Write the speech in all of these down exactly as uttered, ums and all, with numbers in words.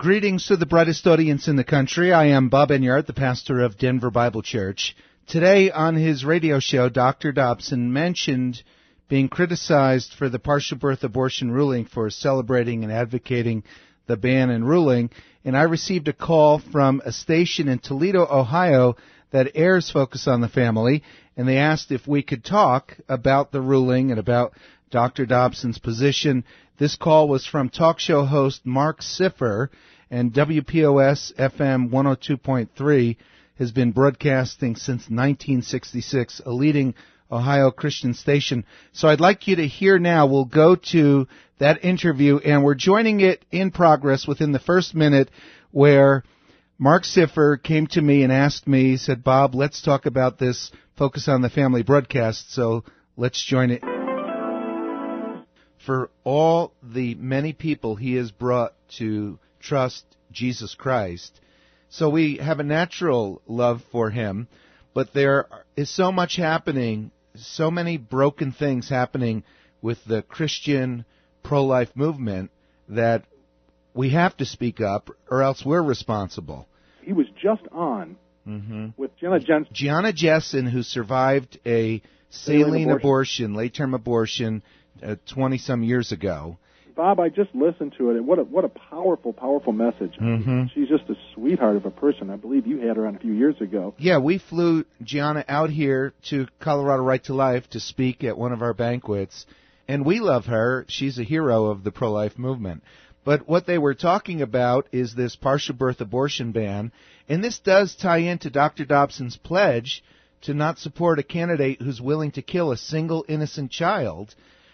Greetings to the brightest audience in the country. I am Bob Enyart, the pastor of Denver Bible Church. Today on his radio show, Doctor Dobson mentioned being criticized for the partial birth abortion ruling for celebrating and advocating the ban and ruling. And I received a call from a station in Toledo, Ohio that airs Focus on the Family, and they asked if we could talk about the ruling and about Doctor Dobson's position. This call was from talk show host Mark Siffer, and W P O S F M one oh two point three has been broadcasting since nineteen sixty-six, a leading Ohio Christian station. So I'd like you to hear now. We'll go to that interview, and we're joining it in progress within the first minute, where Mark Siffer came to me and asked me, he said, Bob, let's talk about this Focus on the Family broadcast, so let's join it. For all the many people he has brought to trust Jesus Christ, so we have a natural love for him, but there is so much happening, so many broken things happening with the Christian pro-life movement that we have to speak up, or else we're responsible. He was just on mm-hmm. with Gianna Jessen. Gianna Jessen, who survived a saline abortion, late-term abortion, uh, twenty-some years ago. Bob, I just listened to it, and what a, what a powerful, powerful message. Mm-hmm. She's just a sweetheart of a person. I believe you had her on a few years ago. Yeah, we flew Gianna out here to Colorado Right to Life to speak at one of our banquets, and we love her. She's a hero of the pro-life movement. But what they were talking about is this partial birth abortion ban, and this does tie into Doctor Dobson's pledge to not support a candidate who's willing to kill a single innocent child.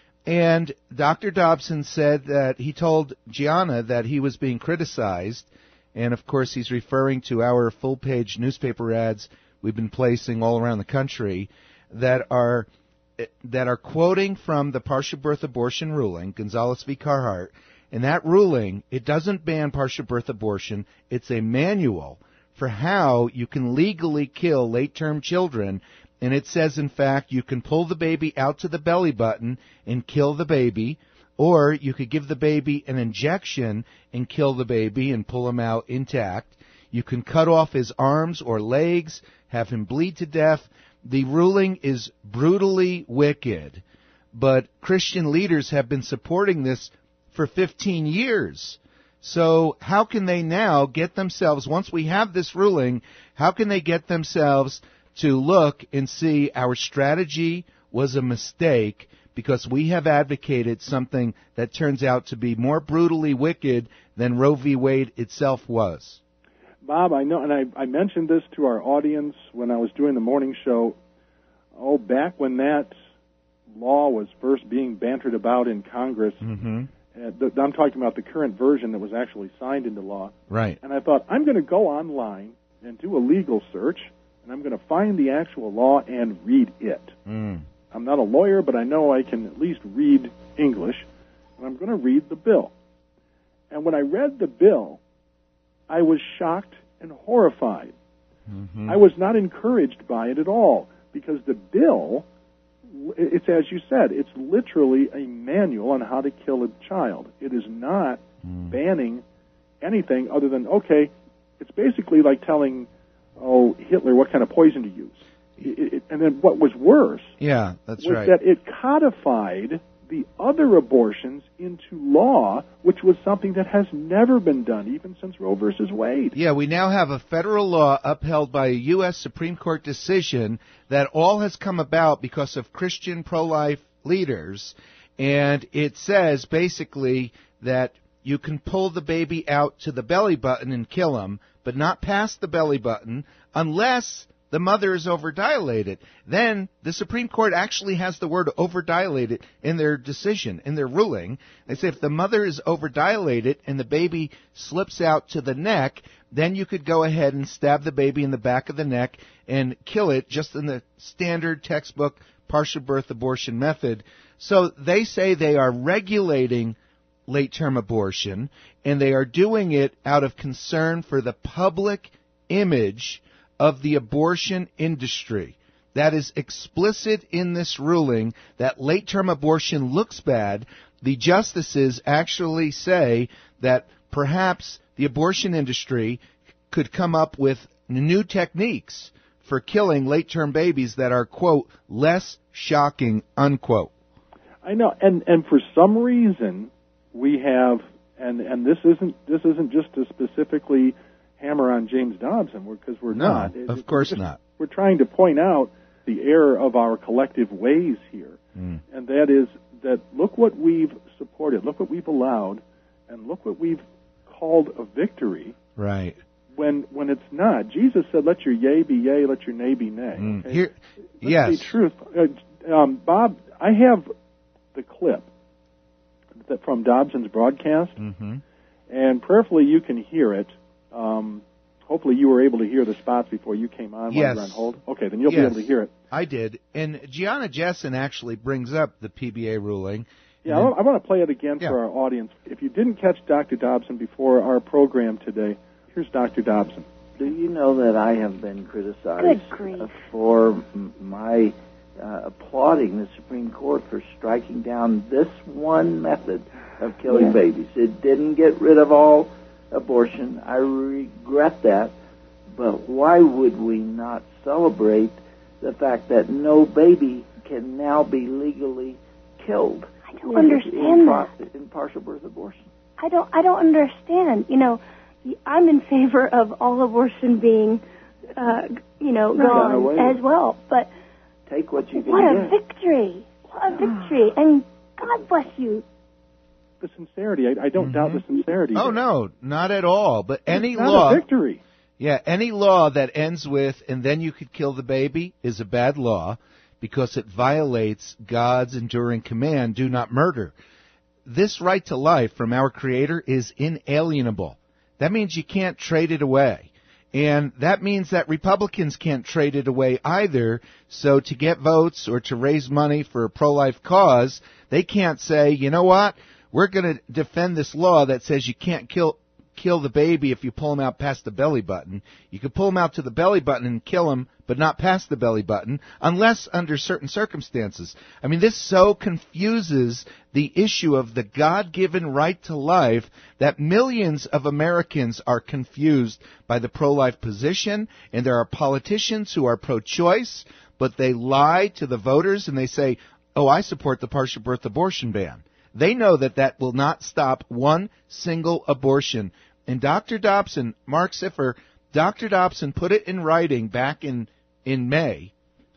And Doctor Dobson said that he told Gianna that he was being criticized, and of course he's referring to our full-page newspaper ads we've been placing all around the country that are that are quoting from the partial birth abortion ruling, Gonzales v. Carhart. And that ruling, it doesn't ban partial birth abortion. It's a manual for how you can legally kill late-term children. And it says, in fact, you can pull the baby out to the belly button and kill the baby, or you could give the baby an injection and kill the baby and pull him out intact. You can cut off his arms or legs, have him bleed to death. The ruling is brutally wicked, but Christian leaders have been supporting this for fifteen years. So how can they now get themselves, once we have this ruling, how can they get themselves to look and see our strategy was a mistake because we have advocated something that turns out to be more brutally wicked than Roe v. Wade itself was? Bob, I know, and I, I mentioned this to our audience when I was doing the morning show, oh, back when that law was first being bantered about in Congress. Mm-hmm. Uh, the, I'm talking about the current version that was actually signed into law. Right. And I thought, I'm going to go online and do a legal search, and I'm going to find the actual law and read it. Mm. I'm not a lawyer, but I know I can at least read English, and I'm going to read the bill. And when I read the bill, I was shocked and horrified. Mm-hmm. I was not encouraged by it at all, because the bill, it's as you said, it's literally a manual on how to kill a child. It is not mm. banning anything other than, okay, it's basically like telling, oh, Hitler what kind of poison to use. It, it, and then what was worse yeah, that's was right. that it codified the other abortions into law, which was something that has never been done, even since Roe versus Wade. Yeah, we now have a federal law upheld by a U S Supreme Court decision that all has come about because of Christian pro-life leaders, and it says basically that you can pull the baby out to the belly button and kill him, but not past the belly button unless the mother is overdilated. Then the Supreme Court actually has the word overdilated in their decision, in their ruling. They say if the mother is overdilated and the baby slips out to the neck, then you could go ahead and stab the baby in the back of the neck and kill it just in the standard textbook partial birth abortion method. So they say they are regulating late-term abortion, and they are doing it out of concern for the public image of the abortion industry. That is explicit in this ruling, that late-term abortion looks bad. The justices actually say that perhaps the abortion industry could come up with new techniques for killing late-term babies that are, quote, less shocking, unquote. I know, and and for some reason we have, and and this isn't this isn't just to specifically hammer on James Dobson, because we're, we're no, not. of it, course just, not. We're trying to point out the error of our collective ways here, mm. and that is that look what we've supported, look what we've allowed, and look what we've called a victory. Right. When when it's not. Jesus said, "Let your yea be yea, let your nay be nay." Mm. Okay? Here, Let's yes. be truth. Uh, um, Bob, I have the clip that from Dobson's broadcast, mm-hmm. and prayerfully you can hear it. Um, hopefully you were able to hear the spots before you came on while yes. you were on hold. Okay, then you'll yes. be able to hear it. I did. And Gianna Jessen actually brings up the P B A ruling. Yeah, I want to play it again yeah. for our audience. If you didn't catch Doctor Dobson before our program today, here's Doctor Dobson. Do you know that I have been criticized for m- my uh, applauding the Supreme Court for striking down this one method of killing yeah. babies? It didn't get rid of all abortion. I regret that. But why would we not celebrate the fact that no baby can now be legally killed? I don't understand in, that. In partial birth abortion. I don't. I don't understand. You know, I'm in favor of all abortion being, uh, you know, no, gone as well. But take what you can what get. a victory! What a victory! And God bless you. The sincerity. I, I don't mm-hmm. doubt the sincerity. Oh there. no, not at all. But any it's not law, a victory. Yeah, any law that ends with "and then you could kill the baby" is a bad law because it violates God's enduring command: "Do not murder." This right to life from our Creator is inalienable. That means you can't trade it away. And that means that Republicans can't trade it away either. So to get votes or to raise money for a pro-life cause, they can't say, you know what, we're going to defend this law that says you can't kill kill the baby if you pull him out past the belly button. You can pull him out to the belly button and kill him, but not past the belly button, unless under certain circumstances. I mean, this so confuses the issue of the God-given right to life that millions of Americans are confused by the pro-life position, and there are politicians who are pro-choice, but they lie to the voters and they say, oh, I support the partial birth abortion ban. They know that that will not stop one single abortion. And Doctor Dobson, Mark Siffer, Doctor Dobson put it in writing back in, in May.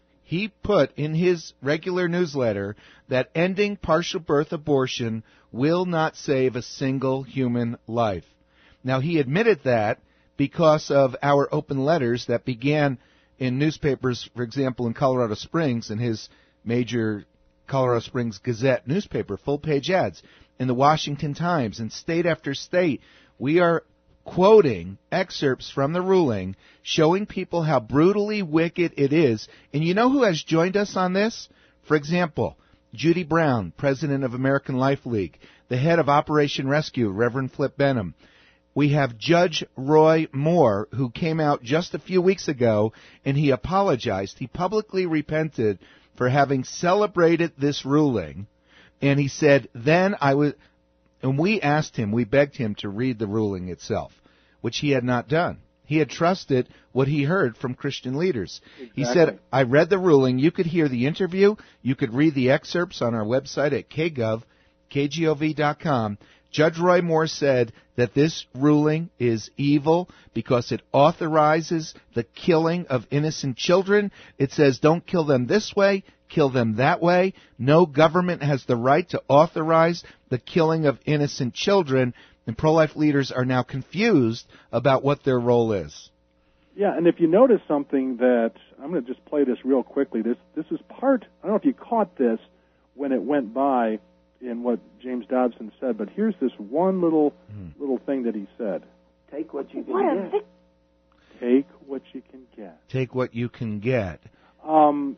He put in his regular newsletter that ending partial birth abortion will not save a single human life. Now, he admitted that because of our open letters that began in newspapers, for example, in Colorado Springs, in his major Colorado Springs Gazette newspaper, full-page ads, in the Washington Times, and state after state, we are quoting excerpts from the ruling showing people how brutally wicked it is. And you know who has joined us on this? For example, Judy Brown, president of American Life League, the head of Operation Rescue, Reverend Flip Benham. We have Judge Roy Moore, who came out just a few weeks ago, and he apologized. He publicly repented for having celebrated this ruling, and he said, then I was, and we asked him, we begged him to read the ruling itself, which he had not done. He had trusted what he heard from Christian leaders. Exactly. He said, I read the ruling. You could hear the interview. You could read the excerpts on our website at k gov, k g o v dot com. Judge Roy Moore said that this ruling is evil because it authorizes the killing of innocent children. It says don't kill them this way, kill them that way. No government has the right to authorize the killing of innocent children, and pro-life leaders are now confused about what their role is. Yeah, and if you notice something that, I'm going to just play this real quickly. This this is part, I don't know if you caught this when it went by in what James Dobson said, but here's this one little mm. little thing that he said. Take what you can what get. Vic- Take what you can get. Take what you can get. Um,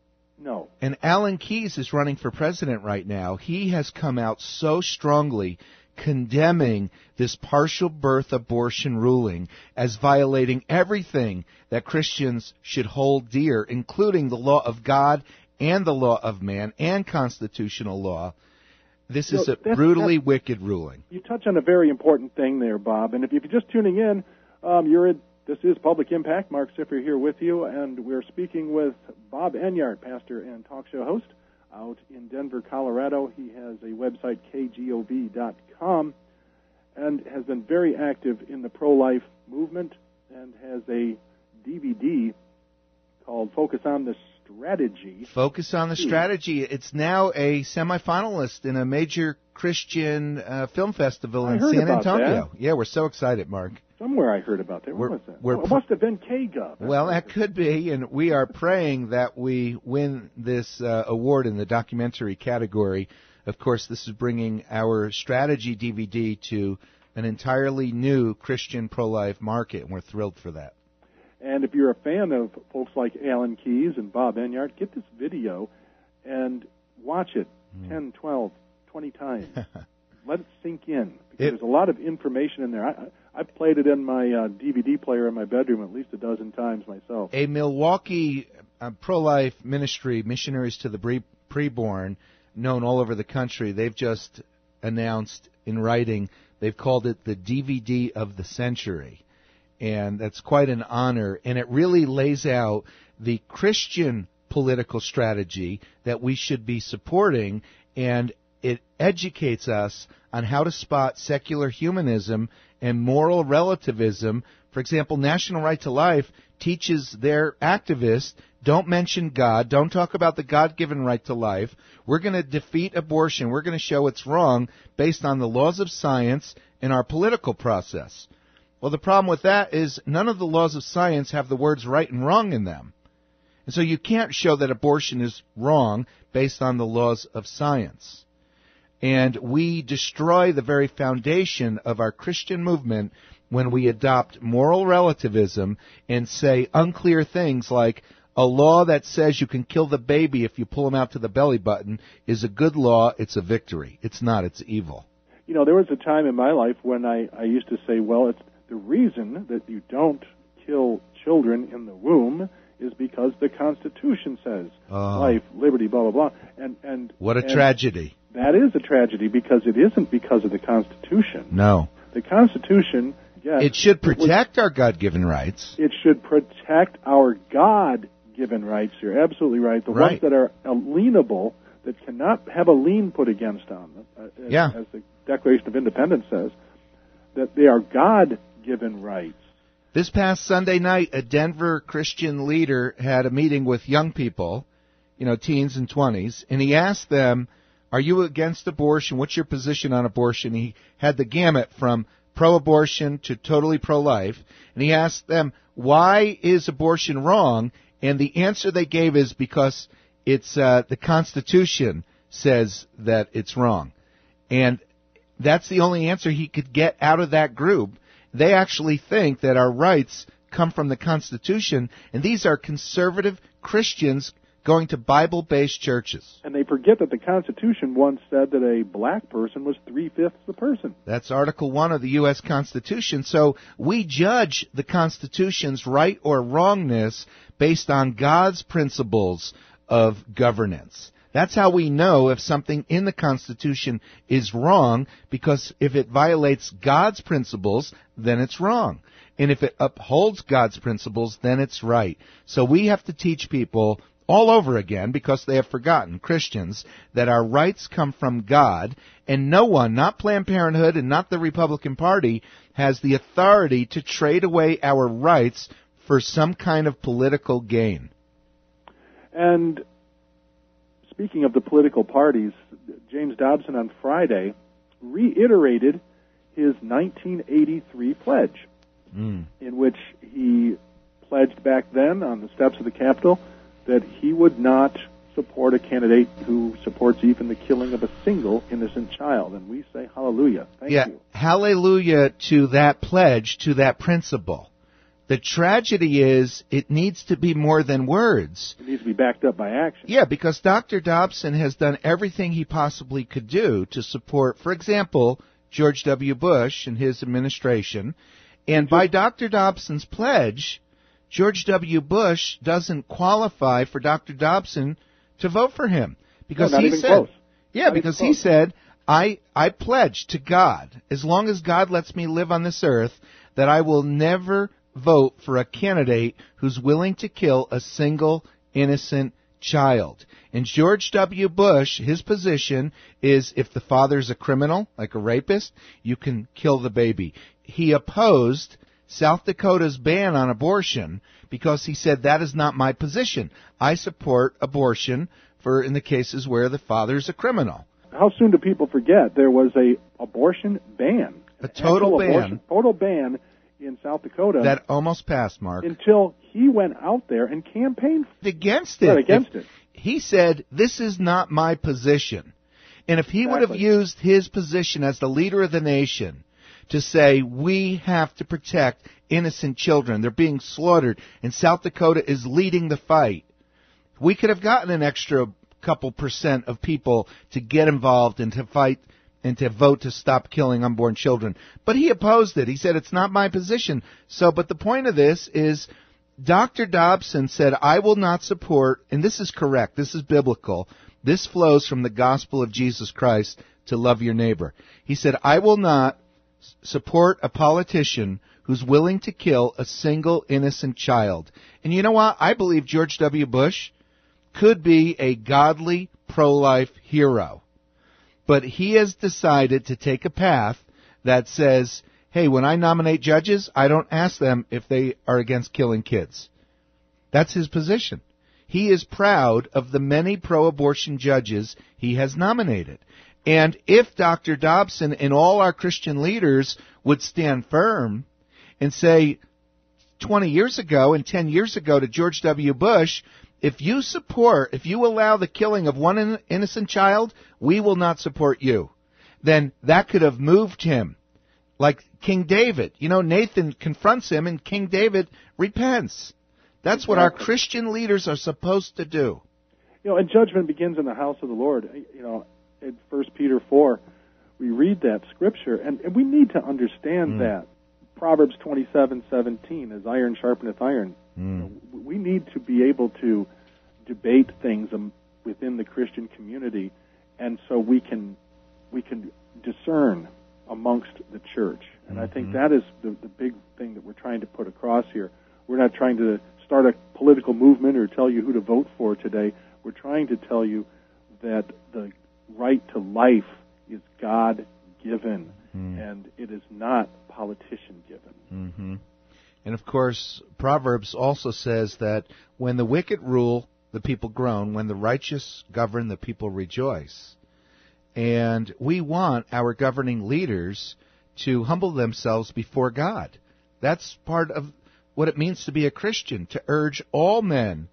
no. And Alan Keyes is running for president right now. He has come out so strongly condemning this partial birth abortion ruling as violating everything that Christians should hold dear, including the law of God and the law of man and constitutional law. This You is know, a that's- brutally that's- wicked ruling. You touch on a very important thing there, Bob. And if, if you're just tuning in, um, you're at, this is Public Impact. Mark Siffer here with you, and we're speaking with Bob Enyart, pastor and talk show host out in Denver, Colorado. He has a website, K G O V dot com, and has been very active in the pro-life movement and has a D V D called Focus on the Strategy. Focus on the Strategy. It's now a semifinalist in a major Christian uh, film festival I in heard San about Antonio. that. Yeah, we're so excited, Mark. Somewhere I heard about that. Where We're- was that? we're Oh, it pr- must have been K G O V. Well, that could be, and we are praying that we win this uh, award in the documentary category. Of course, this is bringing our strategy D V D to an entirely new Christian pro-life market, and we're thrilled for that. And if you're a fan of folks like Alan Keyes and Bob Enyart, get this video and watch it Mm. ten, twelve, twenty times. Let it sink in. Because It- there's a lot of information in there. I, I've played it in my uh, D V D player in my bedroom at least a dozen times myself. A Milwaukee uh, pro-life ministry, Missionaries to the Bre- Preborn, known all over the country, they've just announced in writing, they've called it the D V D of the century. And that's quite an honor. And it really lays out the Christian political strategy that we should be supporting, and it educates us on how to spot secular humanism and moral relativism. For example, National Right to Life teaches their activists, don't mention God, don't talk about the God-given right to life. We're going to defeat abortion. We're going to show it's wrong based on the laws of science and our political process. Well, the problem with that is none of the laws of science have the words right and wrong in them. And so you can't show that abortion is wrong based on the laws of science. And we destroy the very foundation of our Christian movement when we adopt moral relativism and say unclear things like a law that says you can kill the baby if you pull him out to the belly button is a good law, it's a victory. It's not, it's evil. You know, there was a time in my life when I, I used to say, well, it's the reason that you don't kill children in the womb is because the Constitution says Oh. life, liberty, blah, blah, blah. And, and What a and tragedy. That is a tragedy because it isn't because of the Constitution. No. The Constitution, yes. It should it was- protect our God-given rights. It should protect our God-given rights. You're absolutely right. The Right. ones that are alienable, that cannot have a lien put against on them, uh, as, Yeah. as the Declaration of Independence says, that they are God-given rights. This past Sunday night, a Denver Christian leader had a meeting with young people, you know, teens and twenties, and he asked them, are you against abortion? What's your position on abortion? He had the gamut from pro-abortion to totally pro-life, and he asked them, why is abortion wrong? And the answer they gave is because it's uh, the Constitution says that it's wrong. And that's the only answer he could get out of that group. They actually think that our rights come from the Constitution, and these are conservative Christians going to Bible-based churches. And they forget that the Constitution once said that a black person was three-fifths the person. That's Article one of the U S Constitution. So we judge the Constitution's right or wrongness based on God's principles of governance. That's how we know if something in the Constitution is wrong, because if it violates God's principles, then it's wrong. And if it upholds God's principles, then it's right. So we have to teach people all over again, because they have forgotten, Christians, that our rights come from God, and no one, not Planned Parenthood and not the Republican Party, has the authority to trade away our rights for some kind of political gain. And speaking of the political parties, James Dobson on Friday reiterated his nineteen eighty-three pledge, Mm. in which he pledged back then on the steps of the Capitol that he would not support a candidate who supports even the killing of a single innocent child. And we say hallelujah. Thank yeah, you. hallelujah to that pledge, to that principle. The tragedy is it needs to be more than words. It needs to be backed up by action. Yeah, because Doctor Dobson has done everything he possibly could do to support, for example, George W. Bush and his administration. And by Doctor Dobson's pledge, George W. Bush doesn't qualify for Doctor Dobson to vote for him. Because No, not he even said, close. Yeah, Not because even he close. said, I, I pledge to God, as long as God lets me live on this earth, that I will never vote for a candidate who's willing to kill a single innocent child. And George W. Bush, his position is if the father's a criminal, like a rapist, you can kill the baby. He opposed South Dakota's ban on abortion because he said that is not my position. I support abortion for in the cases where the father's a criminal. How soon do people forget there was a abortion ban? A total ban. Abortion, total ban in South Dakota. That almost passed, Mark. Until he went out there and campaigned against it. Right, against if, it. He said, this is not my position. And if he exactly. would have used his position as the leader of the nation to say, we have to protect innocent children, they're being slaughtered, and South Dakota is leading the fight, we could have gotten an extra couple percent of people to get involved and to fight and to vote to stop killing unborn children. But he opposed it. He said, it's not my position. So, but the point of this is Doctor Dobson said, I will not support, and this is correct, this is biblical, this flows from the gospel of Jesus Christ to love your neighbor. He said, I will not support a politician who's willing to kill a single innocent child. And you know what? I believe George W. Bush could be a godly pro-life hero. But he has decided to take a path that says, hey, when I nominate judges, I don't ask them if they are against killing kids. That's his position. He is proud of the many pro-abortion judges he has nominated. And if Doctor Dobson and all our Christian leaders would stand firm and say twenty years ago and ten years ago to George W. Bush, if you support, if you allow the killing of one innocent child, we will not support you. Then that could have moved him. Like King David. You know, Nathan confronts him and King David repents. That's what our Christian leaders are supposed to do. You know, and judgment begins in the house of the Lord. You know, in First Peter four, we read that scripture, and, and we need to understand mm. that. Proverbs twenty-seven seventeen, as iron sharpeneth iron. Mm. You know, we need to be able to debate things within the Christian community, and so we can we can discern amongst the church. And mm-hmm. I think that is the, the big thing that we're trying to put across here. We're not trying to start a political movement or tell you who to vote for today. We're trying to tell you that the right to life is God-given, mm. and it is not politician-given. Mm-hmm. And, of course, Proverbs also says that when the wicked rule, the people groan. When the righteous govern, the people rejoice. And we want our governing leaders to humble themselves before God. That's part of what it means to be a Christian, to urge all men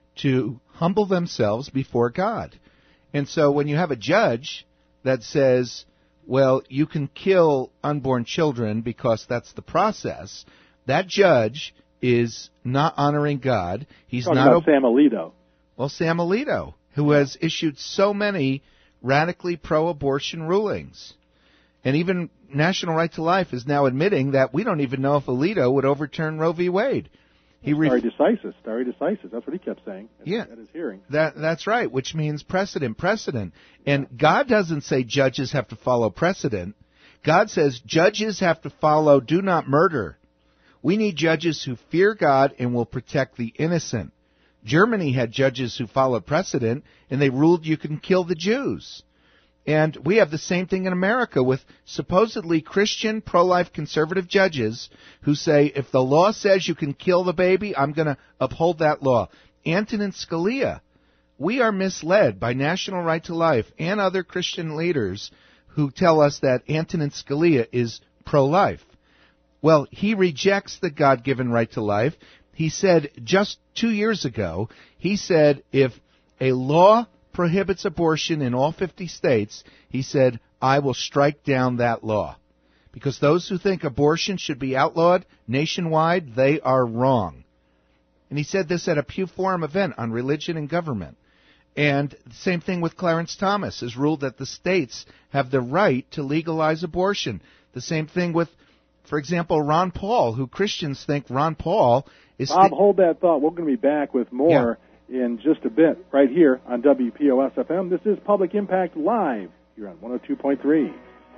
to humble themselves before God. And so when you have a judge that says, well, you can kill unborn children because that's the process, that judge is not honoring God. He's Talking not about Sam Alito. Well, Sam Alito, who has issued so many radically pro-abortion rulings. And even National Right to Life is now admitting that we don't even know if Alito would overturn Roe v. Wade. He stare ref- decisis, stare decisis. That's what he kept saying at, yeah, at his hearing. That, that's right, which means precedent, precedent. And God doesn't say judges have to follow precedent. God says judges have to follow do not murder. We need judges who fear God and will protect the innocent. Germany had judges who followed precedent, and they ruled you can kill the Jews. And we have the same thing in America with supposedly Christian pro-life conservative judges who say, if the law says you can kill the baby, I'm going to uphold that law. Antonin Scalia. We are misled by National Right to Life and other Christian leaders who tell us that Antonin Scalia is pro-life. Well, he rejects the God-given right to life. He said just two years ago, he said if a law prohibits abortion in all fifty states, he said, I will strike down that law. Because those who think abortion should be outlawed nationwide, they are wrong. And he said this at a Pew Forum event on religion and government. And the same thing with Clarence Thomas, has ruled that the states have the right to legalize abortion. The same thing with, for example, Ron Paul, who Christians think Ron Paul is... Bob, th- hold that thought. We're going to be back with more. Yeah. In just a bit, right here on W P O S F M. This is Public Impact Live. here on one oh two point three.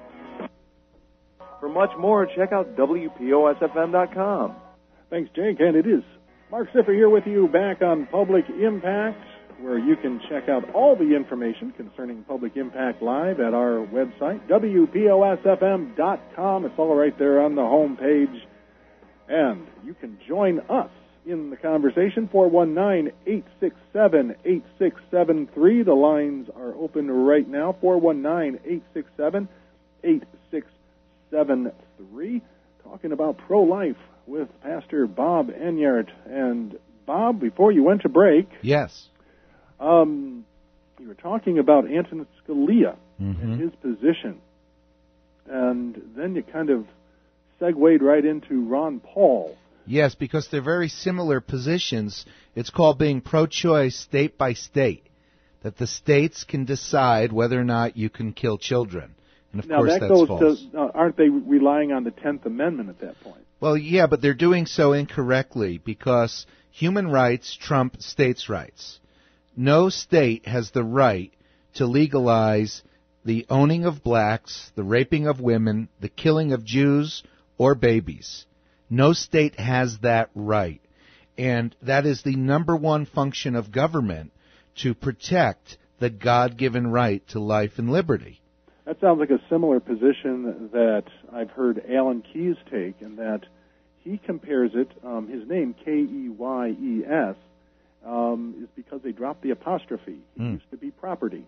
For much more, check out W P O S F M dot com. Thanks, Jake. And it is Mark Siffer here with you back on Public Impact, where you can check out all the information concerning Public Impact Live at our website, W P O S F M dot com. It's all right there on the home page. And you can join us in the conversation, four one nine, eight six seven, eight six seven three. The lines are open right now, four one nine, eight six seven, eight six seven three. Talking about pro-life with Pastor Bob Enyart. And, Bob, before you went to break... Yes. Um, you were talking about Antonin Scalia mm-hmm. and his position. And then you kind of segued right into Ron Paul. Yes, because they're very similar positions. It's called being pro-choice state by state, that the states can decide whether or not you can kill children. And of now, course, that that's goes false. To, uh, aren't they relying on the tenth Amendment at that point? Well, yeah, but they're doing so incorrectly because human rights trump states' rights. No state has the right to legalize the owning of blacks, the raping of women, the killing of Jews or babies. No state has that right. And that is the number one function of government, to protect the God-given right to life and liberty. That sounds like a similar position that I've heard Alan Keyes take, in that he compares it, um, his name, K E Y E S, um, is because they dropped the apostrophe. He Mm. used to be property.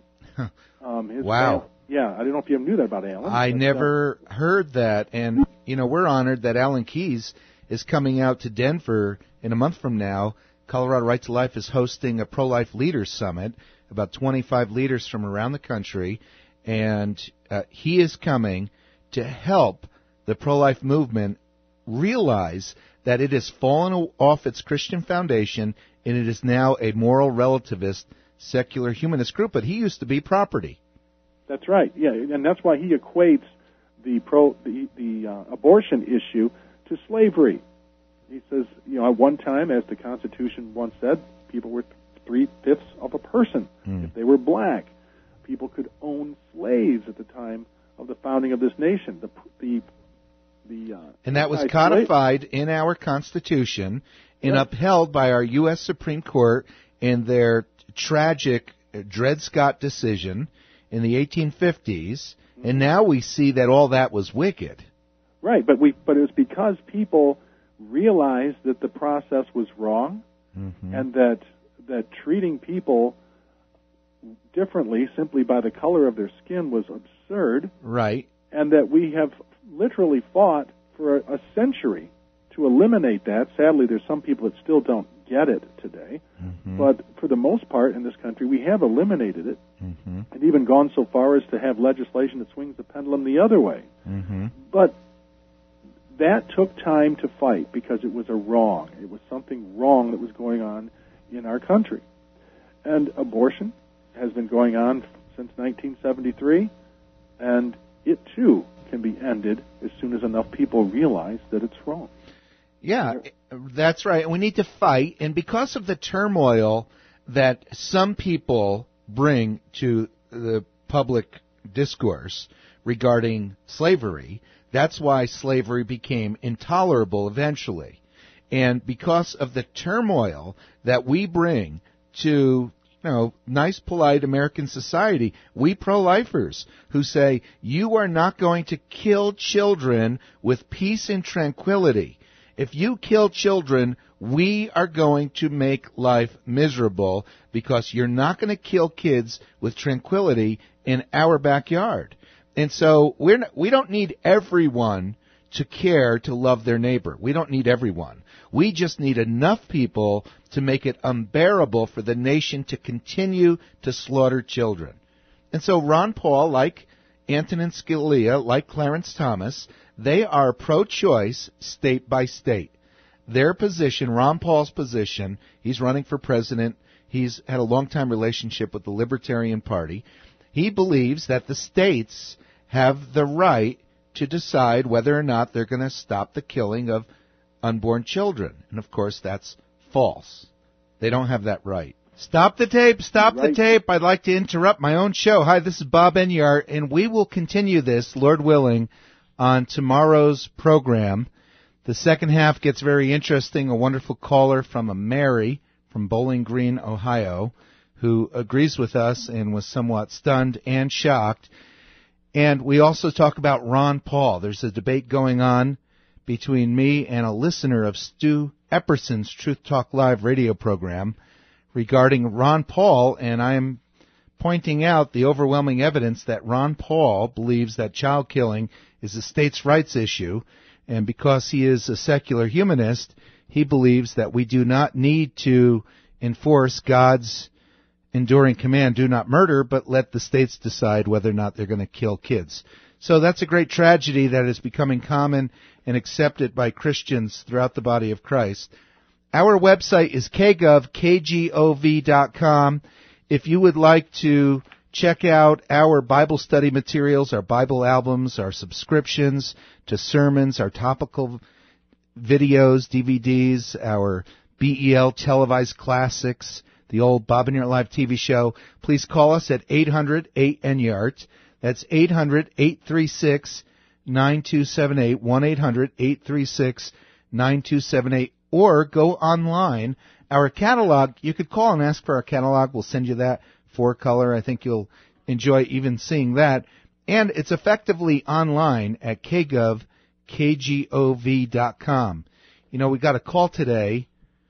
um, his Wow. Al- yeah, I don't know if you knew that about Alan. I but, never uh, heard that. And, you know, we're honored that Alan Keyes is coming out to Denver in a month from now. Colorado Right to Life is hosting a pro-life leaders summit, about twenty-five leaders from around the country. And uh, he is coming to help the pro-life movement realize that it has fallen off its Christian foundation and it is now a moral relativist, secular humanist group. But he used to be property. That's right. Yeah, and that's why he equates the pro the, the uh, abortion issue to slavery. He says, you know, at one time, as the Constitution once said, people were three-fifths of a person. Mm. If they were black, people could own slaves at the time of the founding of this nation. The the the uh, and that was anti-slave- codified in our Constitution and Right. upheld by our U S Supreme Court in their tragic Dred Scott decision in the eighteen fifties. Mm-hmm. And now we see that all that was wicked. Right, but we but it was because people realized that the process was wrong, mm-hmm. and that that treating people differently simply by the color of their skin was absurd. Right. And that we have literally fought for a, a century to eliminate that. Sadly, there's some people that still don't get it today. Mm-hmm. But for the most part in this country, we have eliminated it, mm-hmm. and even gone so far as to have legislation that swings the pendulum the other way. Mm-hmm. But that took time to fight because it was a wrong. It was something wrong that was going on in our country. And abortion has been going on since nineteen seventy-three, and it too can be ended as soon as enough people realize that it's wrong. Yeah, that's right. And we need to fight. And because of the turmoil that some people bring to the public discourse regarding slavery, that's why slavery became intolerable eventually. And because of the turmoil that we bring to, you know, nice, polite American society, we pro-lifers who say, you are not going to kill children with peace and tranquility. If you kill children, we are going to make life miserable because you're not going to kill kids with tranquility in our backyard. And so we're not, we don't need everyone to care to love their neighbor. We don't need everyone. We just need enough people to make it unbearable for the nation to continue to slaughter children. And so Ron Paul, like Antonin Scalia, like Clarence Thomas, they are pro-choice state by state. Their position, Ron Paul's position, he's running for president. He's had a long-time relationship with the Libertarian Party. He believes that the states have the right to decide whether or not they're going to stop the killing of unborn children. And, of course, that's false. They don't have that right. Stop the tape, stop Right. the tape. I'd like to interrupt my own show. Hi, this is Bob Enyart, and we will continue this, Lord willing, on tomorrow's program. The second half gets very interesting. A wonderful caller from a Mary from Bowling Green, Ohio, who agrees with us and was somewhat stunned and shocked. And we also talk about Ron Paul. There's a debate going on between me and a listener of Stu Epperson's Truth Talk Live radio program regarding Ron Paul, and I am pointing out the overwhelming evidence that Ron Paul believes that child killing is a states' rights issue, and because he is a secular humanist, he believes that we do not need to enforce God's enduring command, do not murder, but let the states decide whether or not they're going to kill kids. So that's a great tragedy that is becoming common and accepted by Christians throughout the body of Christ. Our website is k gov, k g o v dot com. If you would like to check out our Bible study materials, our Bible albums, our subscriptions to sermons, our topical videos, D V Ds, our B E L televised classics, the old Bob and Your Live T V show, please call us at eight hundred eight N Y A R T. That's eight hundred eight three six nine two seven eight, one eight hundred eight three six nine two seven eight. Or go online. Our catalog, you could call and ask for our catalog. We'll send you that four color. I think you'll enjoy even seeing that. And it's effectively online at k gov, k g o v dot com. You know, we got a call today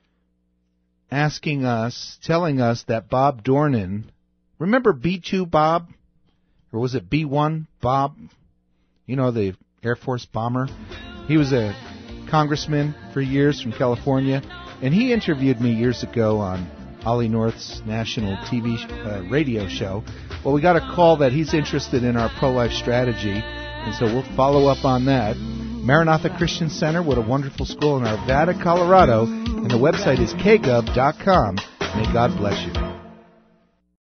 asking us, telling us that Bob Dornan, remember B two Bob? Or was it B one Bob? You know, the Air Force bomber. He was a congressman for years from California, and he interviewed me years ago on Ollie North's national T V uh, radio show. Well, we got a call that he's interested in our pro-life strategy, and so we'll follow up on that. Maranatha Christian Center, what a wonderful school in Arvada, Colorado, and the website is k gov dot com. May God bless you.